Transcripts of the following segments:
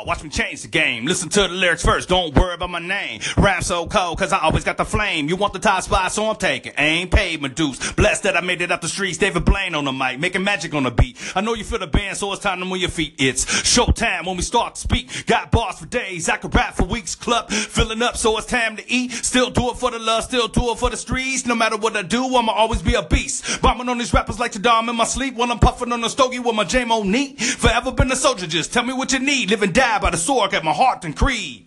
Dog, watch me change the game. Listen to the lyrics first, don't worry about my name. Rap so cold, cause I always got the flame. You want the top spot, so I'm taking aim. Paid Medusa, blessed that I made it up the streets. David Blaine on the mic, making magic on the beat. I know you feel the band, so it's time to move your feet. It's showtime when we start to speak. Got bars for days, I could rap for weeks. Club filling up, so it's time to eat. Still do it for the love, still do it for the streets. No matter what I do, I'ma always be a beast. Bombing on these rappers like Saddam in my sleep, while I'm puffing on the stogie with my J-Mo neat. Forever been a soldier, just tell me what you need. Live and die by the sword, got my heart and creed.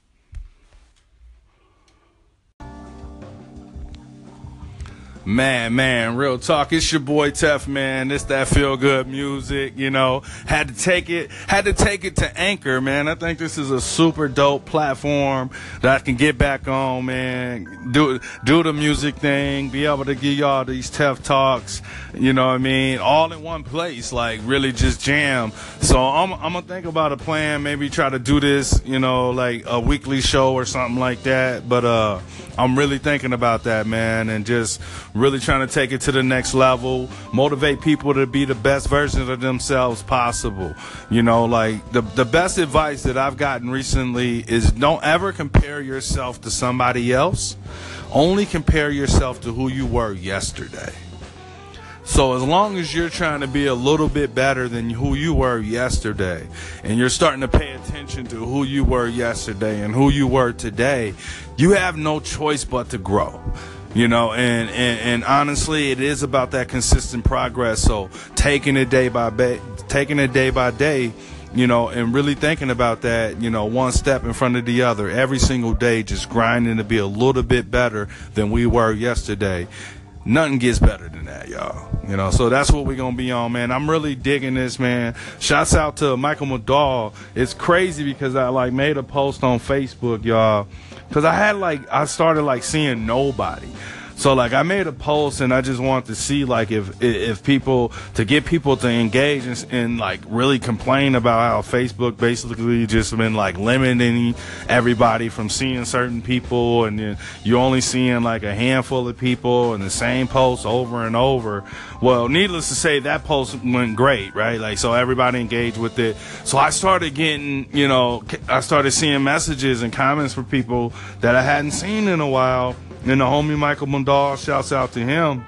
Man, real talk. It's your boy Tef, man. It's that feel good music, you know. Had to take it to Anchor, man. I think this is a super dope platform that I can get back on, man. Do the music thing, be able to give y'all these Tef talks, you know what I mean, all in one place, like really just jam. So I'm gonna think about a plan, maybe try to do this, you know, like a weekly show or something like that. But I'm really thinking about that, man, and just really trying to take it to the next level, motivate people to be the best version of themselves possible. You know, like the best advice that I've gotten recently is don't ever compare yourself to somebody else. Only compare yourself to who you were yesterday. So as long as you're trying to be a little bit better than who you were yesterday, and you're starting to pay attention to who you were yesterday and who you were today, you have no choice but to grow. You know, and honestly, it is about that consistent progress. So taking it day by day, you know, and really thinking about that, you know, one step in front of the other, every single day, just grinding to be a little bit better than we were yesterday. Nothing gets better than that, y'all. You know, so that's what we're going to be on, man. I'm really digging this, man. Shouts out to Michael McDowell. It's crazy because I made a post on Facebook, y'all, because I started seeing nobody. So I made a post and I just wanted to see if people, to get people to engage and really complain about how Facebook basically just been limiting everybody from seeing certain people, and then you're only seeing a handful of people and the same post over and over. Well, needless to say, that post went great, right? So everybody engaged with it. So I started getting, I started seeing messages and comments from people that I hadn't seen in a while. And the homie Michael Mundal, shouts out to him.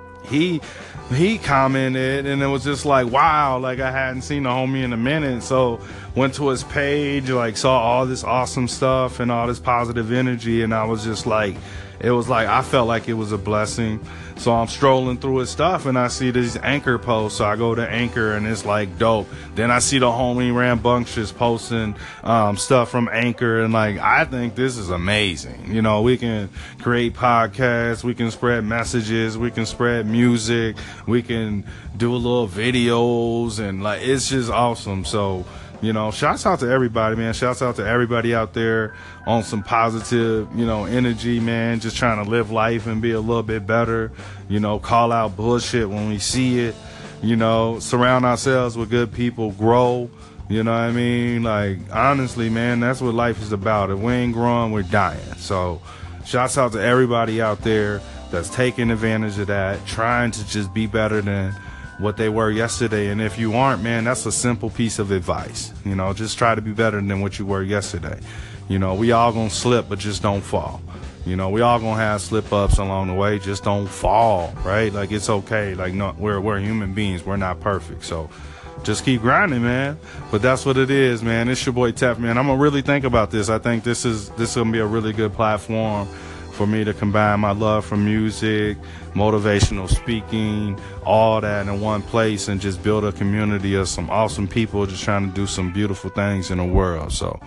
He commented, and it was just wow, I hadn't seen the homie in a minute. So went to his page, saw all this awesome stuff and all this positive energy, and I was just it was I felt like it was a blessing. So I'm strolling through his stuff and I see these Anchor posts. So I go to Anchor and it's dope. Then I see the homie Rambunctious posting stuff from Anchor, and I think this is amazing. You know, we can create podcasts, we can spread messages, we can spread music, we can do little videos, and it's just awesome. So, shouts out to everybody, man. Shouts out to everybody out there on some positive, energy, man. Just trying to live life and be a little bit better. Call out bullshit when we see it. Surround ourselves with good people, grow. You know what I mean? Honestly, man, that's what life is about. If we ain't growing, we're dying. So, shouts out to everybody out there that's taking advantage of that, trying to just be better than what they were yesterday. And if you aren't, man, that's a simple piece of advice. Just try to be better than what you were yesterday. We all gonna slip, but just don't fall. We all gonna have slip ups along the way, just don't fall, right? It's okay. No, we're human beings, we're not perfect. So just keep grinding, man. But that's what it is, man. It's your boy Tef, man. I'm gonna really think about this. I think this is gonna be a really good platform for me to combine my love for music, motivational speaking, all that in one place, and just build a community of some awesome people just trying to do some beautiful things in the world. So,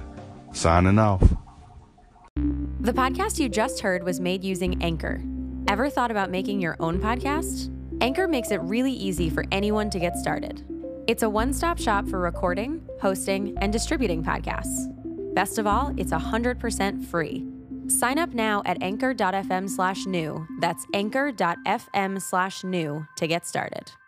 signing off. The podcast you just heard was made using Anchor. Ever thought about making your own podcast? Anchor makes it really easy for anyone to get started. It's a one-stop shop for recording, hosting, and distributing podcasts. Best of all, it's 100% free. Sign up now at anchor.fm/new. That's anchor.fm/new to get started.